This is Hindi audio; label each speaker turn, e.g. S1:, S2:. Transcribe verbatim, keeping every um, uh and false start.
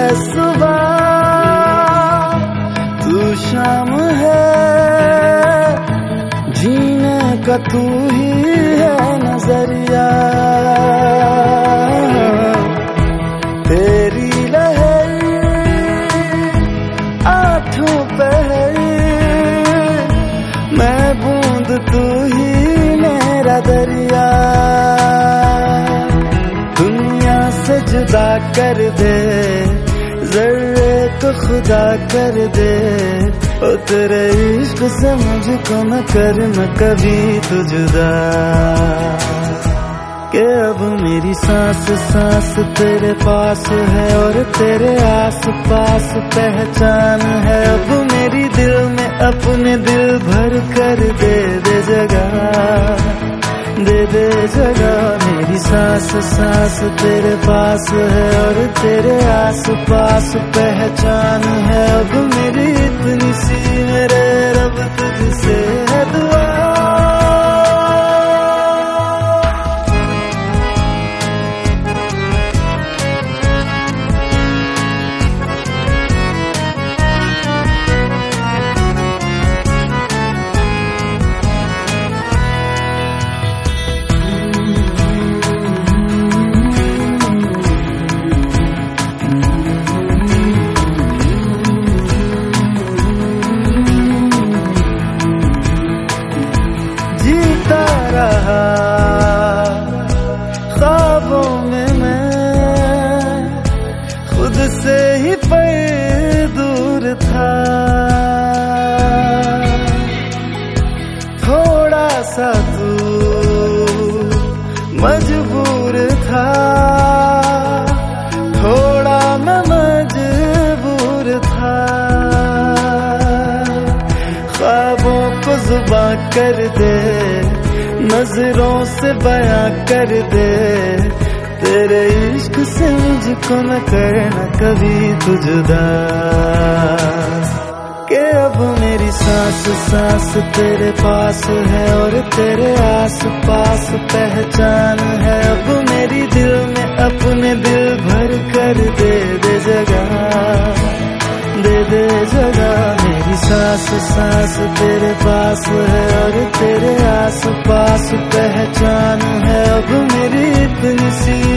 S1: है सुबह, तू शाम है, जीने का तू ही है नजरिया। तेरी लहर आठों पहर, मैं बूंद तू ही मेरा दरिया। दुनिया से जुदा कर दे, जर्रे को खुदा कर दे, ओ तेरे इश्क से मुझको न कर न कभी तू जुदा। कि अब मेरी सांस सांस तेरे पास है और तेरे आस पास पहचान है। अब मेरी दिल में अपने दिल भर कर दे दे जगह, दे दे जगह। मेरी सांस सांस तेरे पास है और तेरे आस पास पहचान है। अब मेरी इतनी सी मेरे रब तुझसे है दुआ। जीता रहा ख्वाबों में मैं, खुद से ही पर दूर था। थोड़ा सा तू मजबूर था, थोड़ा मैं मजबूर था। ख्वाबों को जुबां कर दे, नजरों से बयां कर दे, तेरे इश्क से मुझको न करना कभी तू जुदा। कि अब मेरी सांस सांस तेरे पास है और तेरे आस पास पहचान है। अब मेरी दिल में अपने दिल भर कर दे दे जगह, दे दे जगह। मेरी सांस सांस तेरे पास है और तेरे आस पास पहचान है। अब मेरी इतनी सी